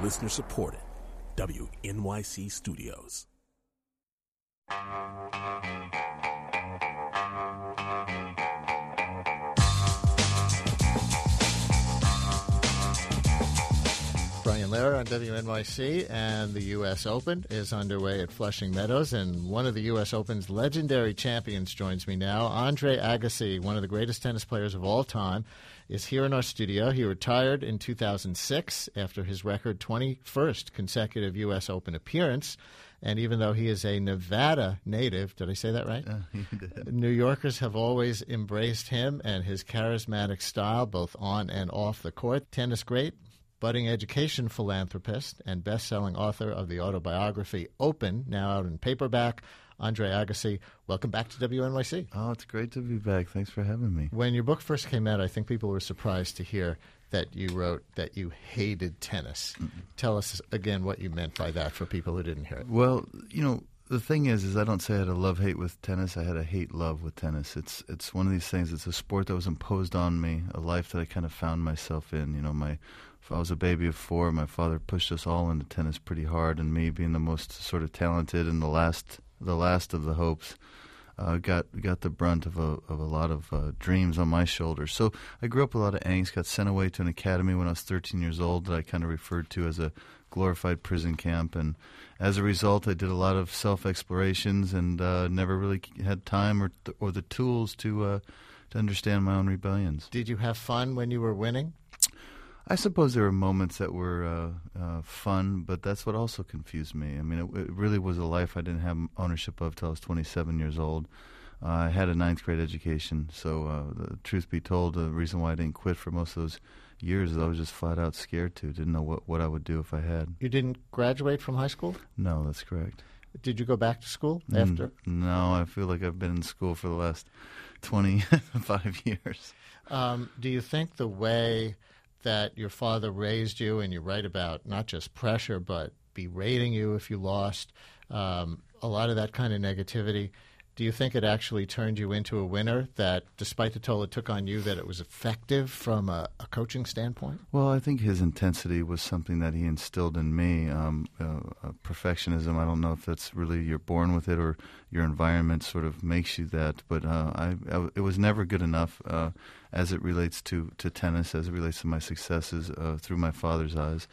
Listener supported. WNYC Studios. Brian Lehrer on WNYC, and the U.S. Open is underway at Flushing Meadows, and one of the U.S. Open's legendary champions joins me now. Andre Agassi, one of the greatest tennis players of all time, is here in our studio. He retired in 2006 after his record 21st consecutive U.S. Open appearance, and even though he is a Nevada native, did I say that right? You did. New Yorkers have always embraced him and his charismatic style, both on and off the court. Tennis great, budding education philanthropist, and best-selling author of the autobiography Open, now out in paperback. Andre Agassi, welcome back to WNYC. Oh, it's great to be back. Thanks for having me. When your book first came out, I think people were surprised to hear that you wrote that you hated tennis. Mm-hmm. Tell us again what you meant by that for people who didn't hear it. Well, the thing is I don't say I had a love-hate with tennis. I had a hate-love with tennis. It's one of these things. It's a sport that was imposed on me, a life that I kind of found myself in. I was a baby of 4. My father pushed us all into tennis pretty hard, and me being the most sort of talented and the last of the hopes, got the brunt of a lot of dreams on my shoulders. So I grew up with a lot of angst. Got sent away to an academy when I was 13 years old that I kind of referred to as a glorified prison camp, and as a result, I did a lot of self-explorations and never really had time or the tools to understand my own rebellions. Did you have fun when you were winning? I suppose there were moments that were fun, but that's what also confused me. I mean, it really was a life I didn't have ownership of till I was 27 years old. I had a 9th grade education, so the truth be told, the reason why I didn't quit for most of those years is I was just flat out scared to. Didn't know what I would do if I had. You didn't graduate from high school? No, that's correct. Did you go back to school after? No, I feel like I've been in school for the last 25 years. Do you think the way that your father raised you, and you write about not just pressure but berating you if you lost, a lot of that kind of negativity, do you think it actually turned you into a winner, that despite the toll it took on you, that it was effective from a coaching standpoint? Well, I think his intensity was something that he instilled in me. Perfectionism, I don't know if that's really you're born with it or your environment sort of makes you that, but it was never good enough as it relates to tennis, as it relates to my successes through my father's eyes.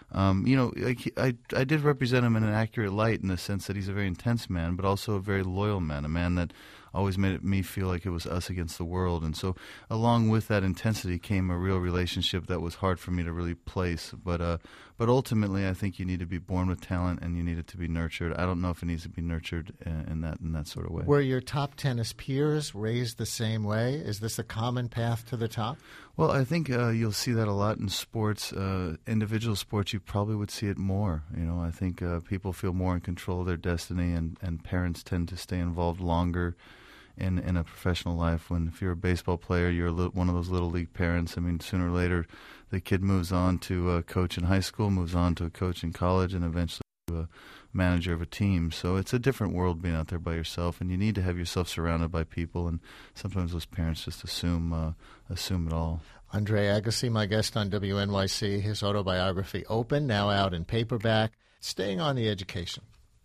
I did represent him in an accurate light in the sense that he's a very intense man, but also a very loyal man, a man that always made me feel like it was us against the world. And so along with that intensity came a real relationship that was hard for me to really place. But ultimately, I think you need to be born with talent and you need it to be nurtured. I don't know if it needs to be nurtured in that sort of way. Were your top tennis peers raised the same way? Is this a common path to the top? Well, I think you'll see that a lot in sports. Individual sports, you probably would see it more. I think people feel more in control of their destiny, and parents tend to stay involved longer in a professional life. If you're a baseball player, you're one of those little league parents. I mean, sooner or later, the kid moves on to a coach in high school, moves on to a coach in college, and eventually to a manager of a team. So it's a different world being out there by yourself, and you need to have yourself surrounded by people, and sometimes those parents just assume it all. Andre Agassi, my guest on WNYC, his autobiography Open, now out in paperback. Staying on the education,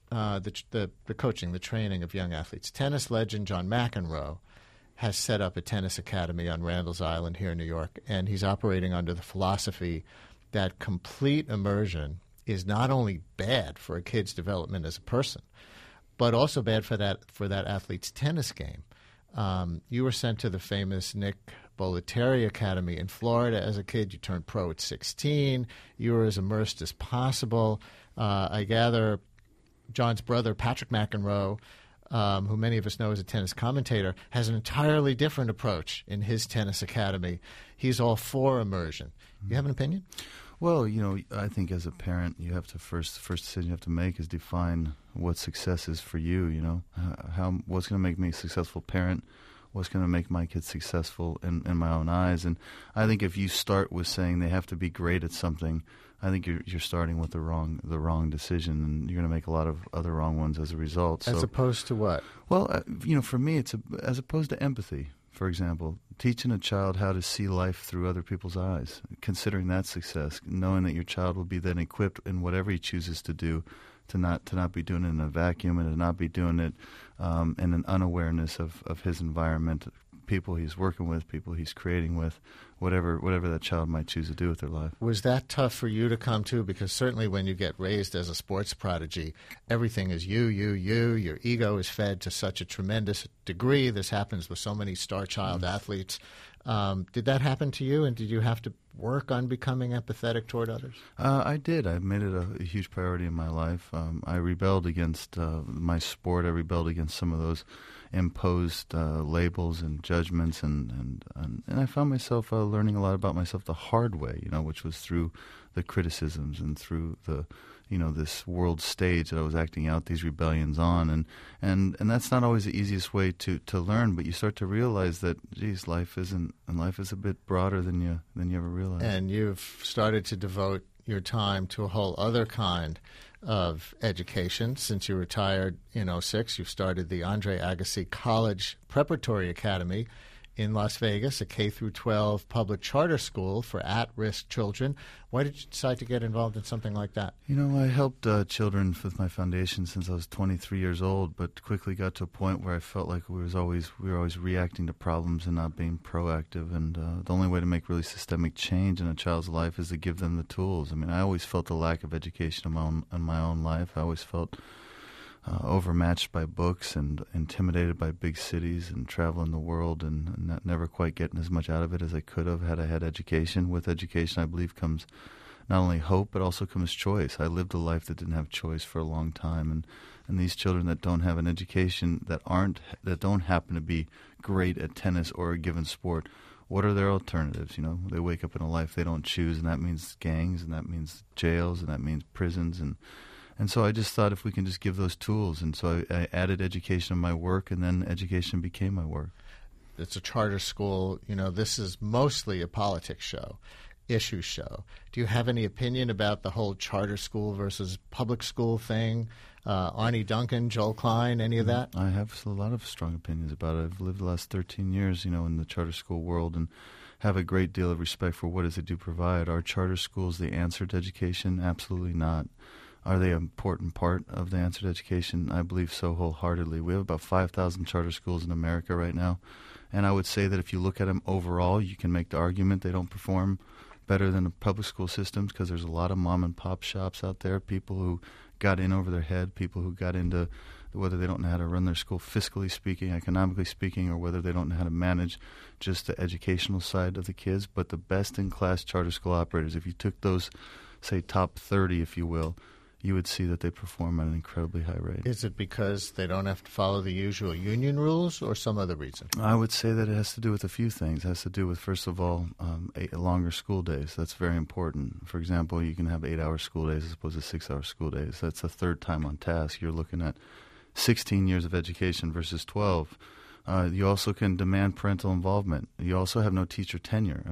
the coaching, the training of young athletes. Tennis legend John McEnroe has set up a tennis academy on Randall's Island here in New York, and he's operating under the philosophy that complete immersion is not only bad for a kid's development as a person, but also bad for that athlete's tennis game. You were sent to the famous Nick Bollettieri Academy in Florida as a kid. You turned pro at 16. You were as immersed as possible. I gather John's brother, Patrick McEnroe, who many of us know as a tennis commentator, has an entirely different approach in his tennis academy. He's all for immersion. You have an opinion? Well, I think as a parent, you have to first decision you have to make is define what success is for you. What's going to make me a successful parent? What's going to make my kids successful in my own eyes? And I think if you start with saying they have to be great at something, I think you're starting with the wrong decision, and you're going to make a lot of other wrong ones as a result. As opposed to what? Well, for me, it's as opposed to empathy. for example, teaching a child how to see life through other people's eyes, considering that success, knowing that your child will be then equipped in whatever he chooses to do, to not be doing it in a vacuum and to not be doing it in an unawareness of his environment, people he's working with, people he's creating with, whatever that child might choose to do with their life. Was that tough for you to come to? Because certainly when you get raised as a sports prodigy, everything is you. Your ego is fed to such a tremendous degree. This happens with so many star child athletes. Did that happen to you, and did you have to work on becoming empathetic toward others? I did. I made it a huge priority in my life. I rebelled against my sport. I rebelled against some of those imposed labels and judgments, and I found myself learning a lot about myself the hard way, which was through the criticisms and through the this world stage that I was acting out these rebellions on, and that's not always the easiest way to learn, but you start to realize that, geez, life is a bit broader than you ever realized. And you've started to devote your time to a whole other kind of education. Since you retired in 2006, you've started the Andre Agassi College Preparatory Academy in Las Vegas, a K-12 public charter school for at-risk children. Why did you decide to get involved in something like that? I helped children with my foundation since I was 23 years old, but quickly got to a point where I felt like we were always reacting to problems and not being proactive. And the only way to make really systemic change in a child's life is to give them the tools. I always felt the lack of education in my own life. I always felt overmatched by books and intimidated by big cities and traveling the world and never quite getting as much out of it as I could have had I had education. With education, I believe, comes not only hope but also comes choice. I lived a life that didn't have choice for a long time, and these children that don't have an education, that don't happen to be great at tennis or a given sport, what are their alternatives? They wake up in a life they don't choose, and that means gangs, and that means jails, and that means prisons, and so I just thought if we can just give those tools. And so I added education to my work, and then education became my work. It's a charter school. This is mostly a politics show, issue show. Do you have any opinion about the whole charter school versus public school thing? Arnie Duncan, Joel Klein, any of that? I have a lot of strong opinions about it. I've lived the last 13 years, in the charter school world, and have a great deal of respect for what they do provide. Are charter schools the answer to education? Absolutely not. Are they an important part of the answer to education? I believe so wholeheartedly. We have about 5,000 charter schools in America right now, and I would say that if you look at them overall, you can make the argument they don't perform better than the public school systems, because there's a lot of mom-and-pop shops out there, people who got in over their head, people who got into whether they don't know how to run their school fiscally speaking, economically speaking, or whether they don't know how to manage just the educational side of the kids. But the best-in-class charter school operators, if you took those, say, top 30, if you will, you would see that they perform at an incredibly high rate. Is it because they don't have to follow the usual union rules or some other reason? I would say that it has to do with a few things. It has to do with, first of all, longer school days. That's very important. For example, you can have 8-hour school days as opposed to 6-hour school days. That's a third time on task. You're looking at 16 years of education versus 12. You also can demand parental involvement. You also have no teacher tenure.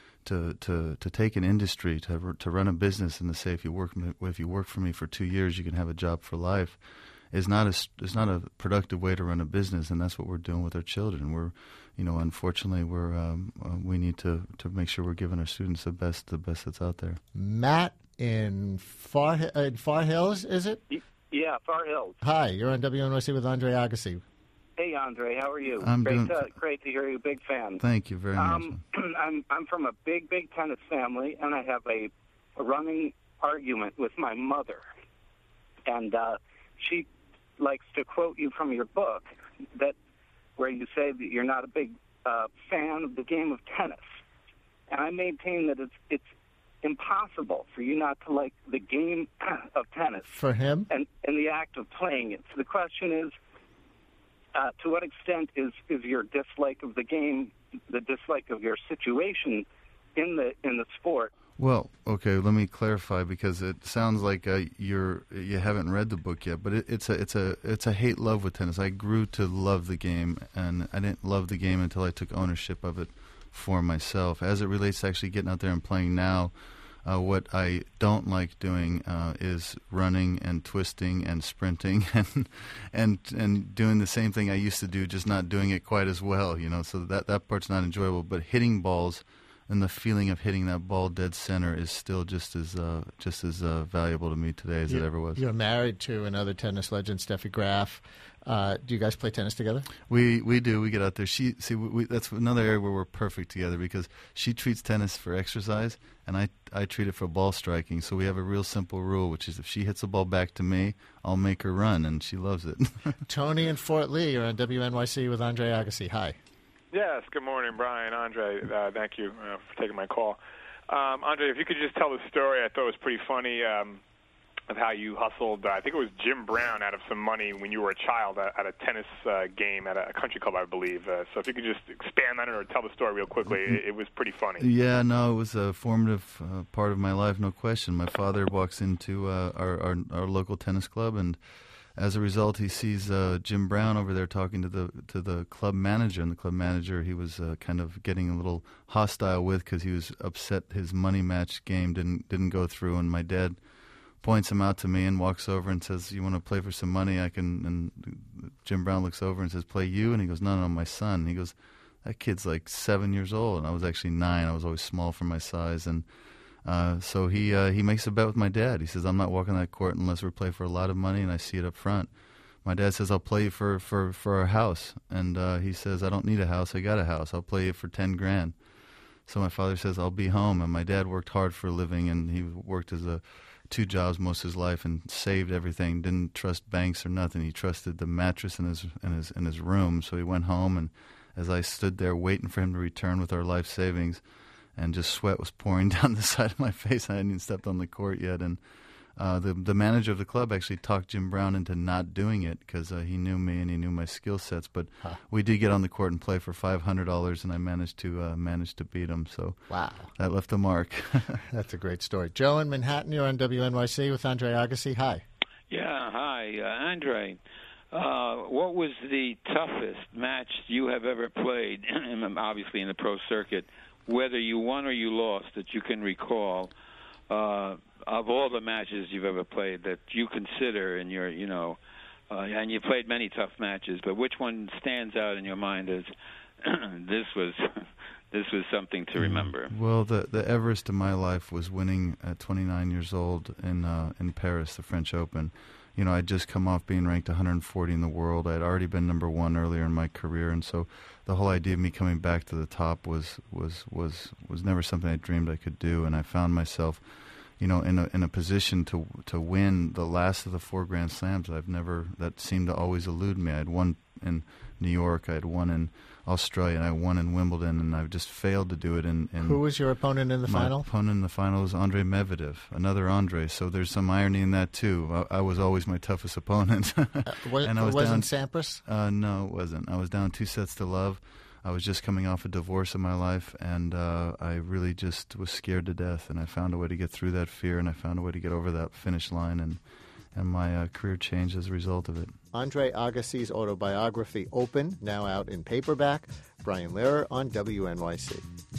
To take an industry, to run a business, and to say if you work for me for 2 years, you can have a job for life, is not a productive way to run a business, and that's what we're doing with our children. Unfortunately, we need to make sure we're giving our students the best that's out there. Matt in Far Hills, is it? Yeah, Far Hills. Hi, you're on WNYC with Andre Agassi. Hey, Andre, how are you? I'm great to hear you're a big fan. Thank you very much. I'm from a big tennis family, and I have a running argument with my mother. And she likes to quote you from your book, where you say that you're not a big fan of the game of tennis. And I maintain that it's impossible for you not to like the game of tennis. For him? And the act of playing it. So the question is, to what extent is your dislike of the game the dislike of your situation in the sport? Well, okay, let me clarify, because it sounds like you haven't read the book yet, but it's a hate love with tennis. I grew to love the game, and I didn't love the game until I took ownership of it for myself. As it relates to actually getting out there and playing now, What I don't like doing is running and twisting and sprinting and doing the same thing I used to do, just not doing it quite as well. So that part's not enjoyable. But hitting balls and the feeling of hitting that ball dead center is still just as valuable to me today as it ever was. You're married to another tennis legend, Steffi Graf. Do you guys play tennis together? We do. We get out there. That's another area where we're perfect together because she treats tennis for exercise, and I treat it for ball striking. So we have a real simple rule, which is if she hits a ball back to me, I'll make her run, and she loves it. Tony in Fort Lee, you're on WNYC with Andre Agassi. Hi. Yes, good morning, Brian. Andre, thank you for taking my call. Andre, if you could just tell the story, I thought it was pretty funny of how you hustled, I think it was Jim Brown, out of some money when you were a child at a tennis game at a country club, I believe. So if you could just expand on it or tell the story real quickly, it was pretty funny. Yeah, no, it was a formative part of my life, no question. My father walks into our local tennis club, and as a result, he sees Jim Brown over there talking to the club manager, and the club manager he was kind of getting a little hostile with because he was upset his money match game didn't go through, and my dad points him out to me and walks over and says, "You want to play for some money? I can." And Jim Brown looks over and says, "Play you?" And he goes, "No, my son." He goes, "That kid's like 7 years old," and I was actually 9. I was always small for my size, and so he makes a bet with my dad. He says, "I'm not walking that court unless we play for a lot of money and I see it up front." My dad says, "I'll play you for our house," and he says, "I don't need a house. I got a house. I'll play you for $10,000." So my father says, "I'll be home," and my dad worked hard for a living, and he worked as 2 jobs most of his life and saved everything. Didn't trust banks or nothing. He trusted the mattress in his room. So he went home, and as I stood there waiting for him to return with our life savings, and just sweat was pouring down the side of my face. I hadn't even stepped on the court yet, and the manager of the club actually talked Jim Brown into not doing it because he knew me and he knew my skill sets. But we did get on the court and play for $500, and I managed to beat him. So wow, that left a mark. That's a great story. Joe in Manhattan, you're on WNYC with Andre Agassi. Hi. Yeah, hi, Andre. What was the toughest match you have ever played, obviously in the pro circuit, whether you won or you lost, that you can recall, of all the matches you've ever played that you consider in your, and you played many tough matches, but which one stands out in your mind as this was something to remember? Well, the Everest of my life was winning at 29 years old in Paris, the French Open. I'd just come off being ranked 140 in the world. I'd already been number 1 earlier in my career, and so the whole idea of me coming back to the top was never something I dreamed I could do. And I found myself, in a position to win the last of the 4 Grand Slams. That seemed to always elude me. I had won in New York, I had won in Australia, and I won in Wimbledon, and I've just failed to do it. Who was your opponent in the final? My opponent in the final was Andre Medvedev, another Andre. So there's some irony in that too. I was always my toughest opponent. And I wasn't Sampras? No, it wasn't. I was down 2 sets to love. I was just coming off a divorce in my life, and I really just was scared to death. And I found a way to get through that fear, and I found a way to get over that finish line, and my career changed as a result of it. Andre Agassi's autobiography, Open, now out in paperback. Brian Lehrer on WNYC.